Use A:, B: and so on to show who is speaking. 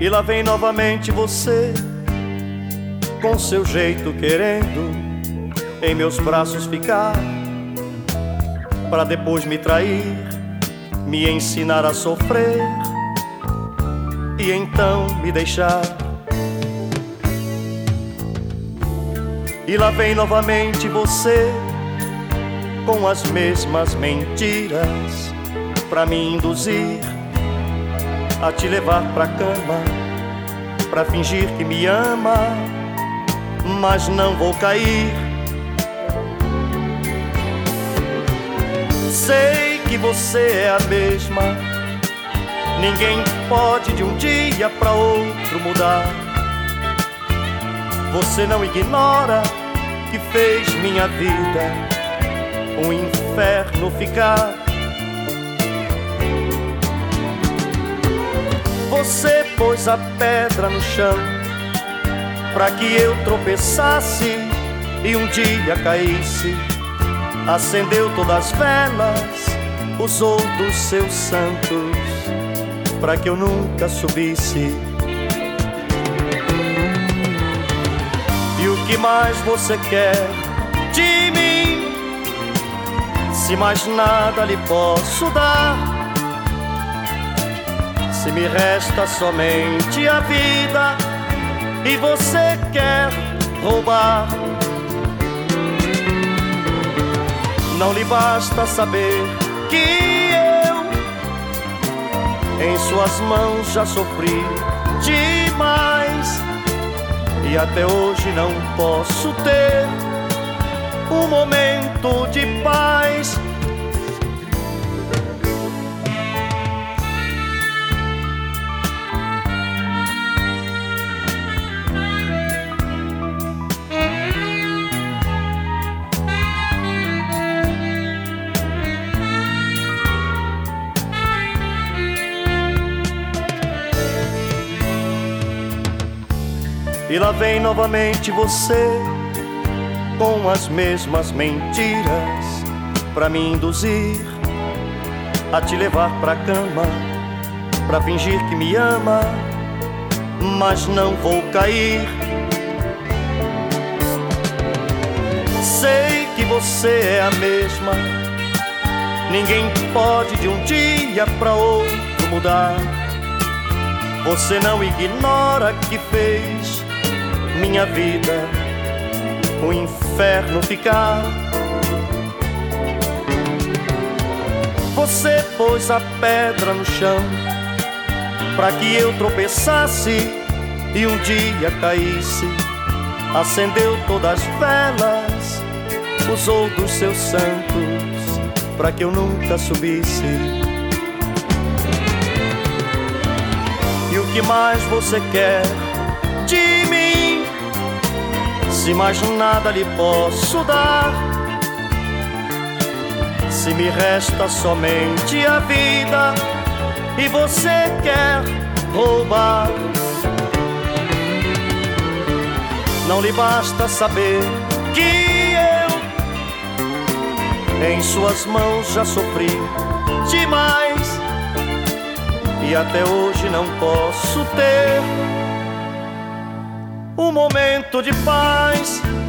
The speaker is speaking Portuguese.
A: E lá vem novamente você, com seu jeito querendo em meus braços ficar, pra depois me trair, me ensinar a sofrer e então me deixar. E lá vem novamente você, com as mesmas mentiras, pra me induzir a te levar pra cama, pra fingir que me ama, mas não vou cair. Sei que você é a mesma, ninguém pode de um dia pra outro mudar. Você não ignora que fez minha vida um inferno ficar. Você pôs a pedra no chão pra que eu tropeçasse e um dia caísse. Acendeu todas as velas, usou dos seus santos pra que eu nunca subisse. E o que mais você quer de mim? Se mais nada lhe posso dar, se me resta somente a vida e você quer roubar. Não lhe basta saber que eu em suas mãos já sofri demais e até hoje não posso ter um momento de paz. E lá vem novamente você, com as mesmas mentiras, pra me induzir a te levar pra cama, pra fingir que me ama, mas não vou cair. Sei que você é a mesma, ninguém pode de um dia pra outro mudar. Você não ignora que fez minha vida um inferno ficar. Você pôs a pedra no chão pra que eu tropeçasse e um dia caísse. Acendeu todas as velas, usou dos seus santos pra que eu nunca subisse. E o que mais você quer de mim? Se mais nada lhe posso dar, se me resta somente a vida e você quer roubar. Não lhe basta saber que eu em suas mãos já sofri demais e até hoje não posso ter um momento de paz.